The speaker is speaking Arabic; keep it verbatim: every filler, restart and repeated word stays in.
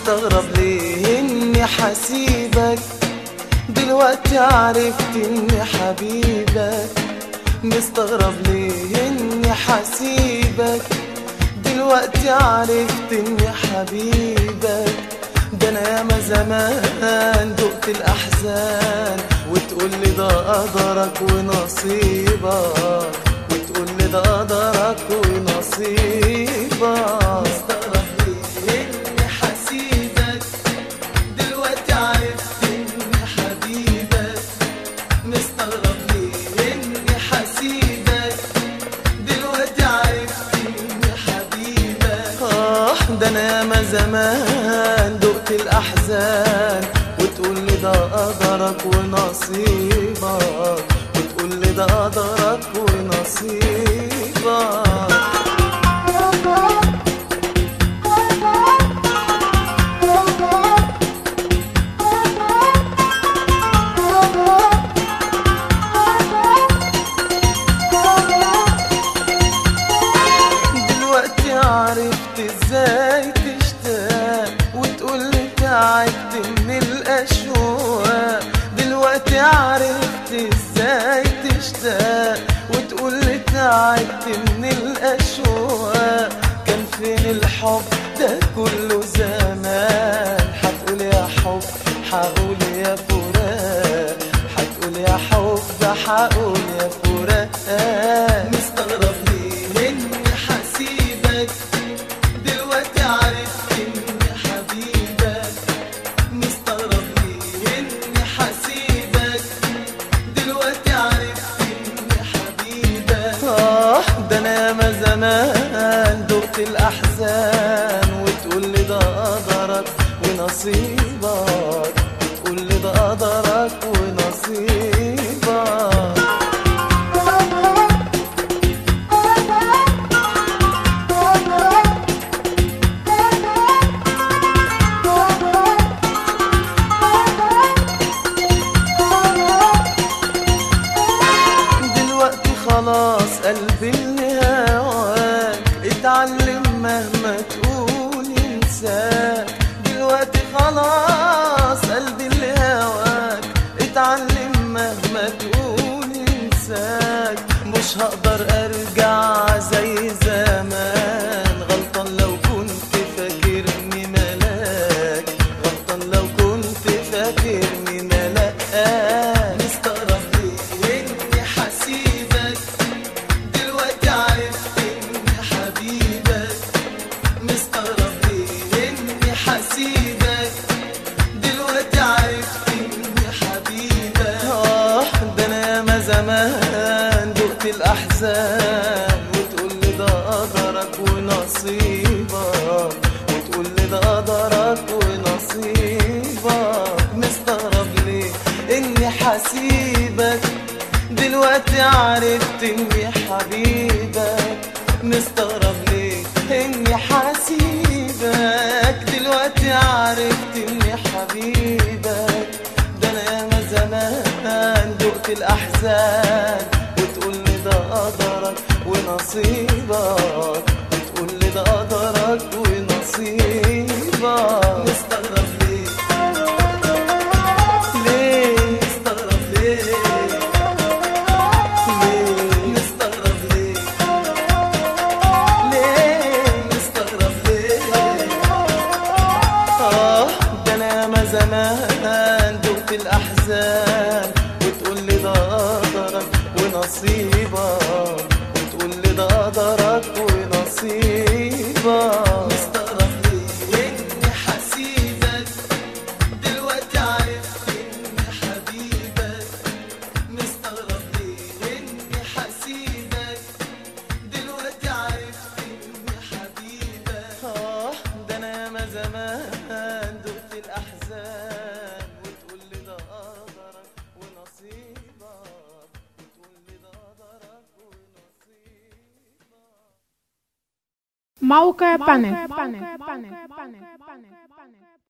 مستغرب ليه اني حسيبك، دلوقتي عرفت اني حبيبك. مستغرب ليه اني حسيبك، دلوقتي عرفت اني حبيبك. ده انا ياما زمان دقت الاحزان، وتقولي ده قدرك ونصيبك، وتقولي ده قدرك ونصيبك. مستغرب ليه اني حسيبك، دلوقتي عرفت اني حبيبك. مستغرب ليه اني حسيبك، دلوقتي عرفت اني حبيبك. اه ده انا ياما زمان دقت الاحزان، وتقولي ده قدرك ونصيبك، وتقولي ده قدرك ونصيبك. دلوقتي عرفت ازاي تشتاق، وتقولي تعبت من الاشواق. دلوقتي عرفت ازاي تشتاق، وتقولي تعبت من الاشواق. كان فين الحب ده كله زمان؟ هتقول يا حب، هقول يا فراق، هتقول يا حب، هقول يا فراق. مستغرب ليه اني حسيبك، دلوقتي عرفت اني حبيبك. مستغرب ليه اني حسيبك، دلوقتي عرفت اني حبيبك. اه ده انا ياما زمان دقت الاحزان، وتقولي ده قدرك ونصيبك، وتقولي ده قدرك ونصيبك. خلاص قلبي اللي هواك اتعلم مهما تقول ينساك. دلوقتي خلاص قلبي اللي هواك اتعلم مهما تقول ينساك. مش هقدر ارجع زي زمان، غلطان لو كنت فاكرني ملاك، غلطان لو كنت فاكرني ملاك. مستغرب ليه اني حسيبك، دلوقتي عرفت اني حبيبك. مستغرب ليه اني حسيبك، دلوقتي عرفت اني حبيبك. اه ده انا ياما زمان دقت الاحزان، وتقولي ده قدرك ونصيبك، وتقولي ده قدرك ونصيبك. مستغرب ليه اني حسيبك، دلوقتي عرفت اني حبيبك. مستغرب ليه اني حسيبك، دلوقتي عرفت اني حبيبك. ده انا ياما زمان دقت الاحزان، وتقولي ده قدرك ونصيبك، وتقولي ده قدرك ونصيبك. مستغرب ليه ليه مستغرب ليه زمان دقت الأحزان، وتقولي ده قدرك ونصيبك، وتقولي ده قدرك ونصيبك. مستغرب ليه اني حسيبك، دلوقتي عرفت اني حبيبك. مستغرب ليه اني حسيبك، دلوقتي عرفت اني حبيبك. اه ده انا ياما زمان دقت الأحزان، وتقولي ده قدرك ونصيبك، وتقولي ده قدرك ونصيبك. موقع بانك.